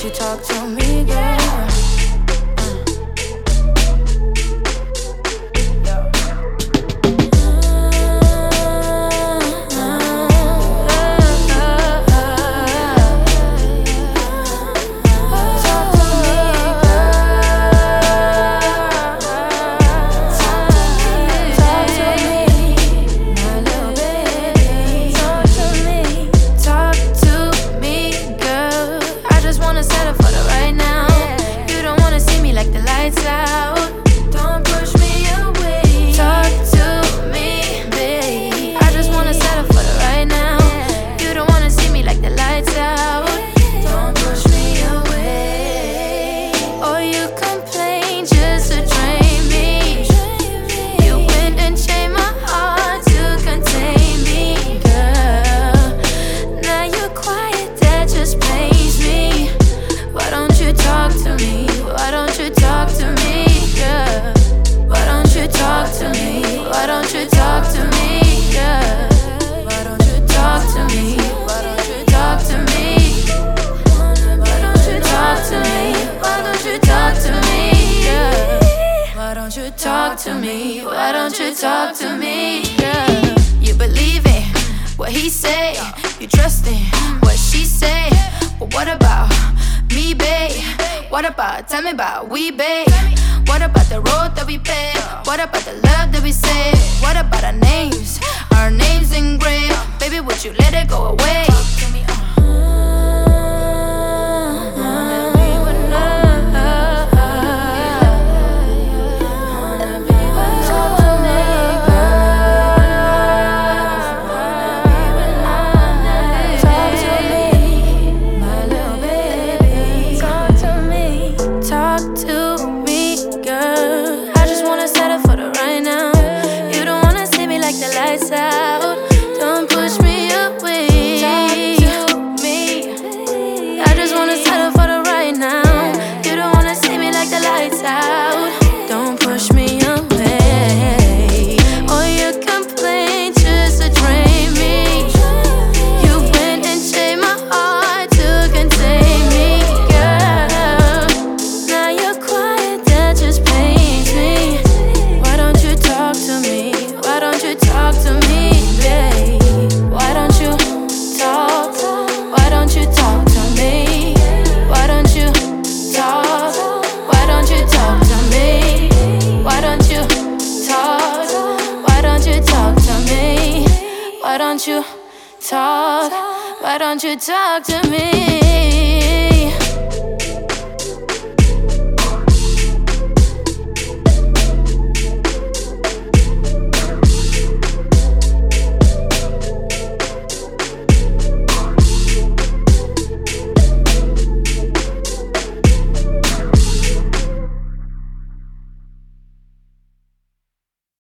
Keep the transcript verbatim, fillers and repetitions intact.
you talk to me, girl? Talk to me, why don't you talk to me, girl? You believe it, what he say, you trust it, what she say. But what about me, babe? What about, tell me about we, babe? What about the road that we pay? What about the love that we say? What about our names, our names engraved? Baby, would you let it go away? Why don't you talk? Why don't you talk to me?